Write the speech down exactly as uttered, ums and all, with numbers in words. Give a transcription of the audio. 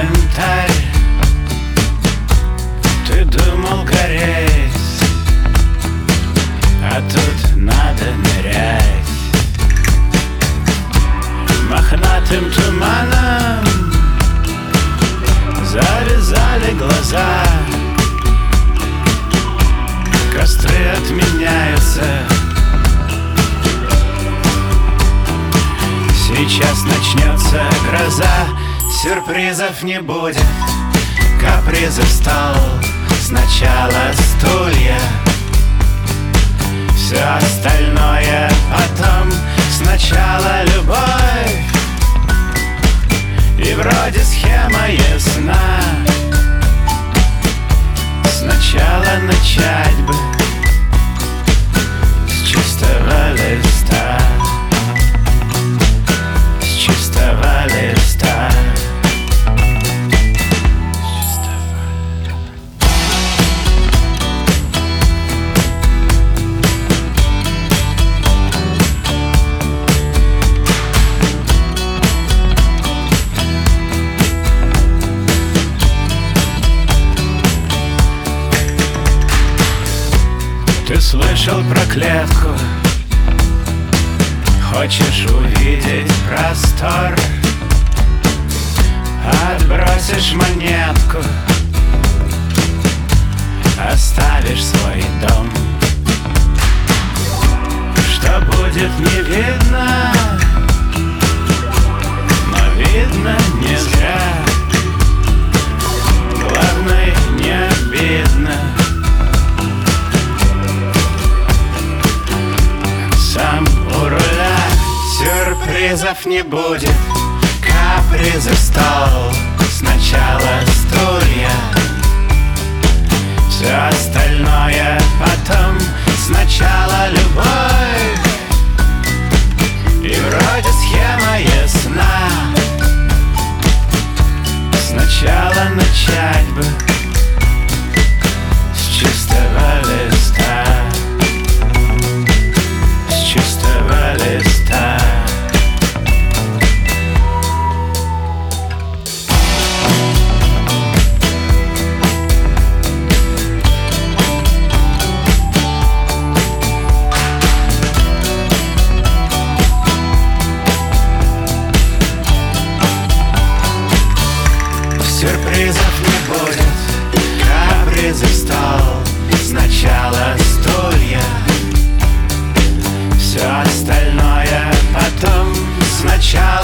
янтарь. Ты думал гореть, а тут надо нырять. Мохнатым туманом завязали глаза. Костры отменяются. Сейчас начнется гроза. Сюрпризов не будет. Капризов стал сначала стулья, все остальное потом. Сначала любовь, и вроде схема ясна. Сначала начать бы с чистого листа, с чистого листа. Ты слышал про клетку, хочешь увидеть простор, отбросишь монетку, оставишь свой дом. Что будет, не видно, но видно не зря. Главное, не обидно. Сам у руля, сюрпризов не будет. Капризов стол, сначала стулья, все остальное потом. Сначала любовь, и вроде схема ясна. Сначала начать бы с чистого листа, с чистого листа. Сюрпризов не будет. Капризов стол, сначала стулья, все остальное потом. Сначала